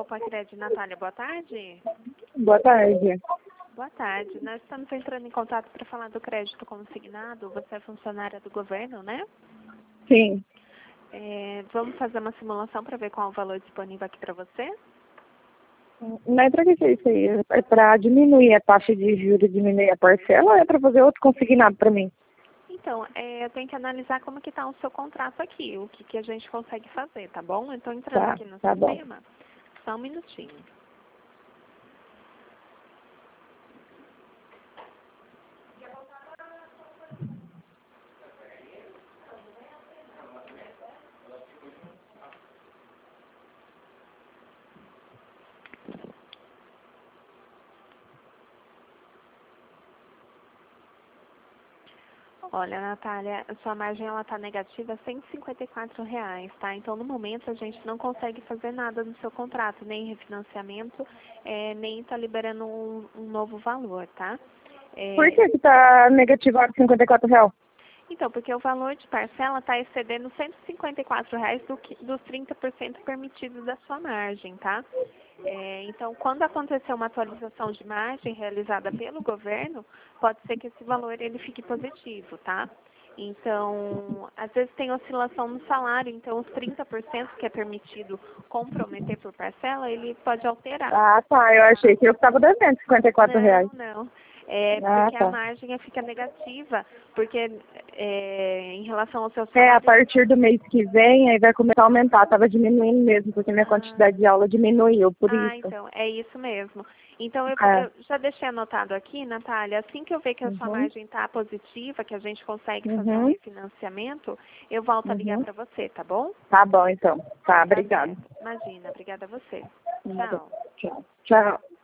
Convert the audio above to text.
Copa Crédito, Natália, boa tarde. Boa tarde. Boa tarde. Nós estamos entrando em contato para falar do crédito consignado. Você é funcionária do governo, né? Sim. Vamos fazer uma simulação para ver qual é o valor disponível aqui para você? Mas para que é isso aí? É para diminuir a taxa de juros, diminuir a parcela ou é para fazer outro consignado para mim? Então, eu tenho que analisar como que está o seu contrato aqui, o que a gente consegue fazer, tá bom? Eu estou entrando aqui no Tá bom. sistema. Só um minutinho. Olha, Natália, a sua margem está negativa R$ 154, tá? Então, no momento, a gente não consegue fazer nada no seu contrato, nem refinanciamento, nem está liberando um novo valor, tá? Por que está negativado R$ 54? Então, porque o valor de parcela está excedendo R$ 154 dos 30% permitidos da sua margem, tá? Então, quando acontecer uma atualização de margem realizada pelo governo, pode ser que esse valor ele fique positivo, tá? Então, às vezes tem oscilação no salário, então os 30% que é permitido comprometer por parcela, ele pode alterar. Ah, tá. Eu achei que eu estava devendo R$ 54. Não. Porque a Tá. margem fica negativa, porque em relação ao seu salário... A partir do mês que vem, aí vai começar a aumentar. Estava diminuindo mesmo, porque minha quantidade de aula diminuiu, por isso. Então, é isso mesmo. Então, eu já deixei anotado aqui, Natália, assim que eu ver que a sua margem está positiva, que a gente consegue fazer um refinanciamento, eu volto a ligar para você, tá bom? Tá bom, então. Tá, obrigada. Imagina, obrigada a você. Tchau.